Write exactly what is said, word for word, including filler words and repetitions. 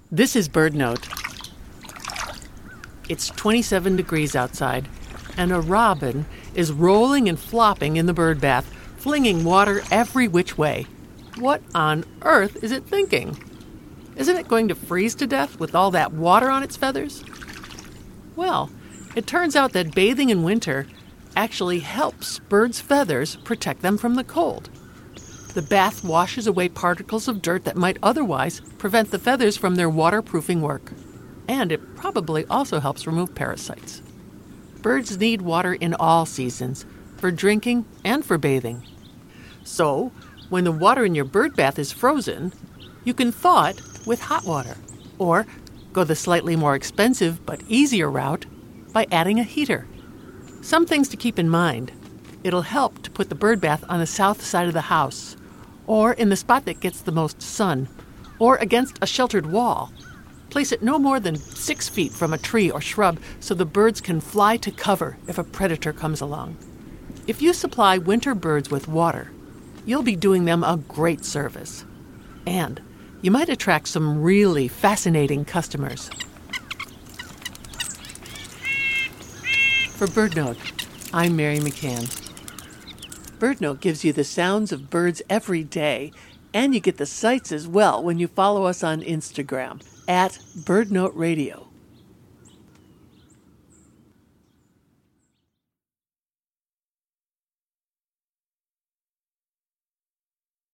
This is BirdNote. It's twenty-seven degrees outside, and a robin is rolling and flopping in the bird bath, flinging water every which way. What on earth is it thinking? Isn't it going to freeze to death with all that water on its feathers? Well, it turns out that bathing in winter actually helps birds' feathers protect them from the cold. The bath washes away particles of dirt that might otherwise prevent the feathers from their waterproofing work. And it probably also helps remove parasites. Birds need water in all seasons, for drinking and for bathing. So, when the water in your bird bath is frozen, you can thaw it with hot water, or go the slightly more expensive but easier route by adding a heater. Some things to keep in mind. It'll help to put the bird bath on the south side of the house, or in the spot that gets the most sun, or against a sheltered wall. Place it no more than six feet from a tree or shrub so the birds can fly to cover if a predator comes along. If you supply winter birds with water, you'll be doing them a great service. And you might attract some really fascinating customers. For BirdNote, I'm Mary McCann. BirdNote gives you the sounds of birds every day, and you get the sights as well when you follow us on Instagram at BirdNote Radio.